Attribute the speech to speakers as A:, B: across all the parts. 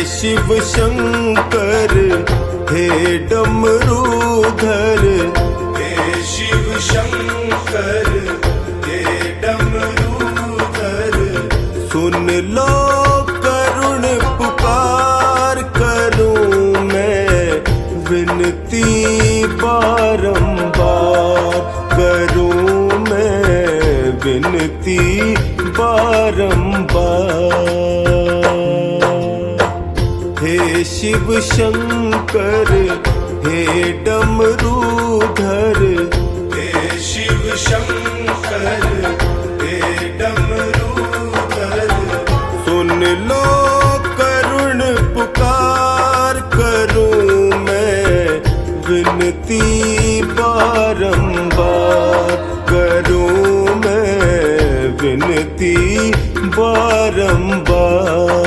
A: शिव शंकर हे डमरूधर,
B: हे शिव शंकर हे डमरूधर,
A: सुन लो करुण पुकार करूं मैं विनती बारंबार, करूं मैं विनती बारंबार। हे शिव शंकर हे डमरूधर,
B: हे शिव शंकर हे डमरूधर,
A: सुन लो करुण पुकार करूं मैं विनती बारंबार, करूं मैं विनती बारंबार।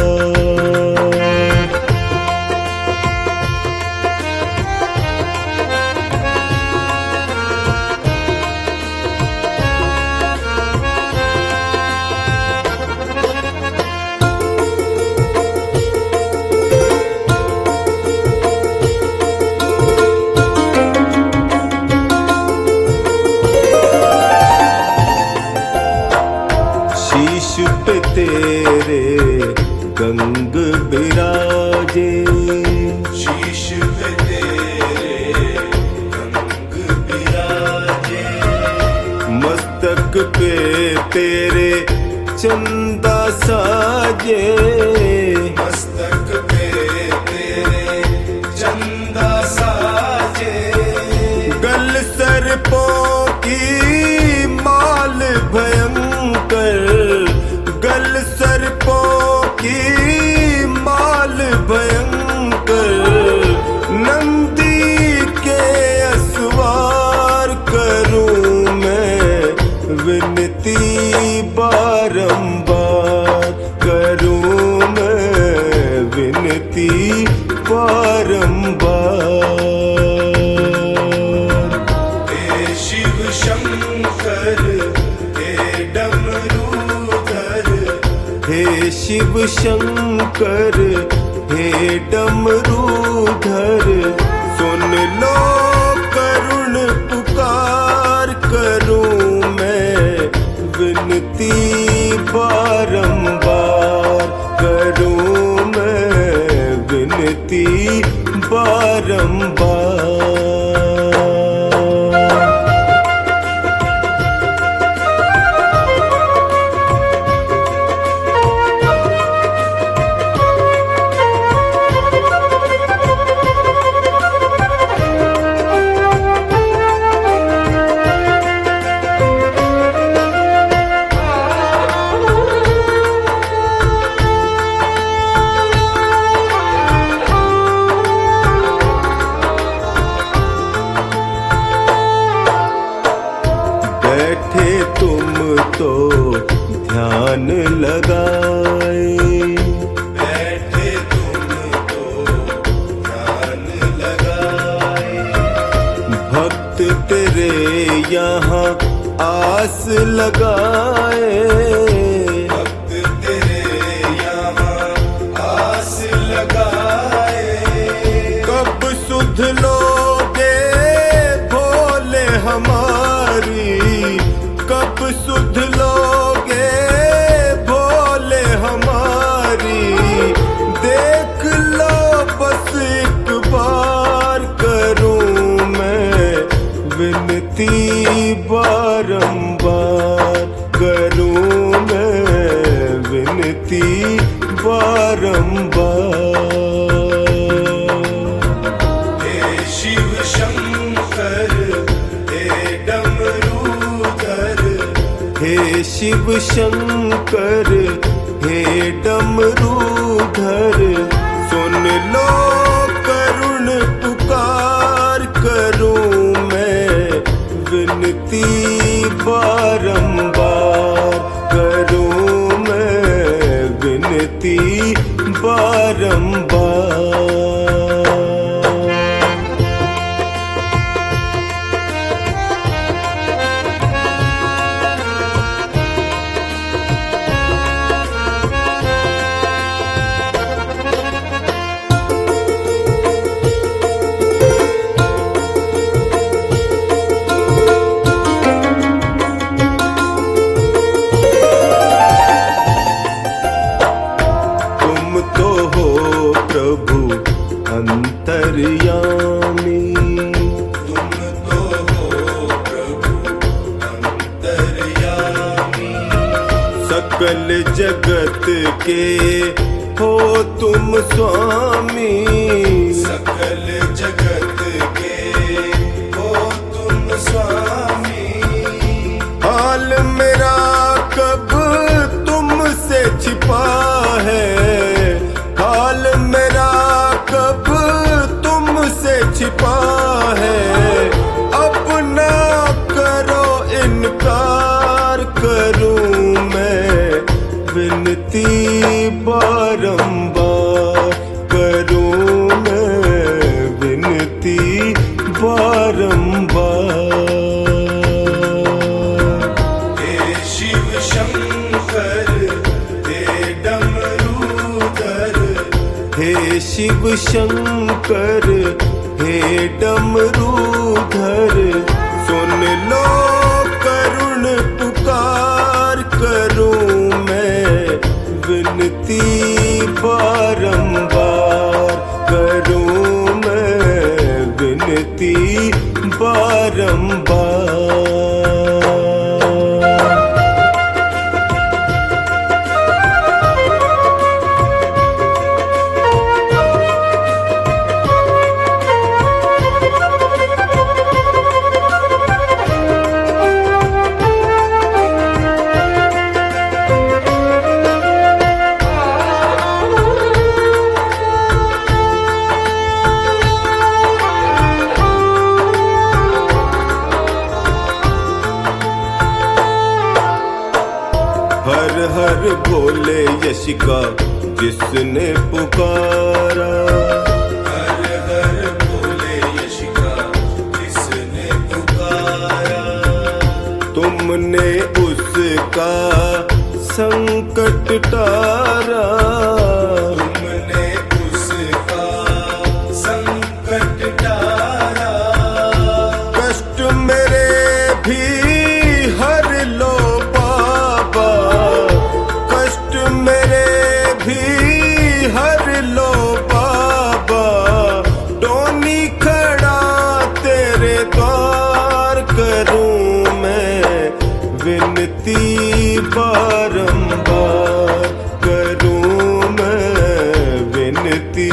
A: शीश पे तेरे गंग बिराजे,
B: शीश पे तेरे गंग बिराजे,
A: मस्तक पे तेरे चंदा साजे,
B: मस्तक पे तेरे चंदा साजे,
A: गल सर्पों की माल भयंकर, गल सर्पों की माल भयंकर, नंदी के असवार करूं मैं विनती बारंबार, करूं मैं विनती बारंबार।
B: हे शिव शंकर हे डमरूधर,
A: हे शिव शंकर हे डमरूधर, सुन लो करुण पुकार करूं मैं विनती बारंबार, करूं मैं विनती बारंबार। बैठे तुम तो ध्यान लगाए,
B: बैठे तुम तो ध्यान लगाए,
A: भक्त तेरे यहाँ आस लगाए,
B: भक्त तेरे यहाँ आस लगाए,
A: कब सुध लोगे भोले हमारी, कब सुध लोगे भोले हमारी, देख लो बस एक बार करूं मैं विनती बारंबार, करूं मैं विनती बारंबार।
B: हे शिव शंकर हे डमरूधर,
A: हे शिव शंकर हे डमरूधर, सुन लो करुण पुकार करूं मैं विनती बारंबार, करूं मैं विनती बारंबार। के हो तुम स्वामी,
B: सकल जगत के हो तुम स्वामी।
A: हाल मेरा कब तुमसे छिपा है, हाल मेरा कब तुमसे छिपा है। अपना करो इनकार, करूं मैं विनती बारंबार, करूं मैं विनती बारंबार।
B: हे शिव शंकर हे डमरूधर,
A: हे शिव शंकर हे डमरूधर, सुन लो करुण पुकार, करूं मैं विनती बारंबार, करूं मैं विनती बारंबार। हर हर भोले यश का जिसने पुकारा,
B: हर हर भोले यश का जिसने पुकारा।
A: तुमने उसका संकट टारा,
B: तुमने उसका संकट टारा।
A: कष्ट मेरे भी हर लो बाबा, कष्ट मेरे भी हर लो बाबा। टोनी खड़ा तेरे द्वार, करूं मैं विनती बारंबार, करूं मैं विनती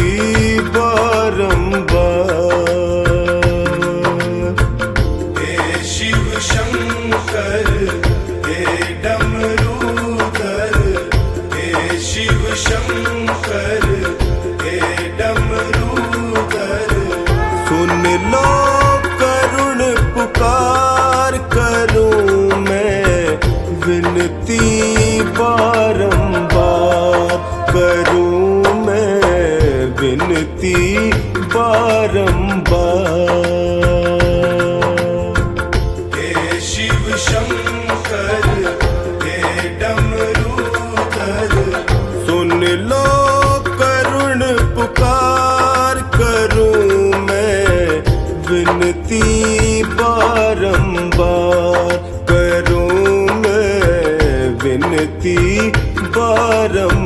A: बारंबार।
B: हे शिव शंकर हे डमरूधर, हे शिव शंकर हे डमरूधर।
A: सुन लो करुण पुकार, करूं मैं विनती बारंबार, करूं मैं विनती बारंबार।
B: हे शिव शंकर हे डमरूधर,
A: सुन लो करुण पुकार, करूं मैं विनती बारंबार, करूं मैं विनती बारंबार।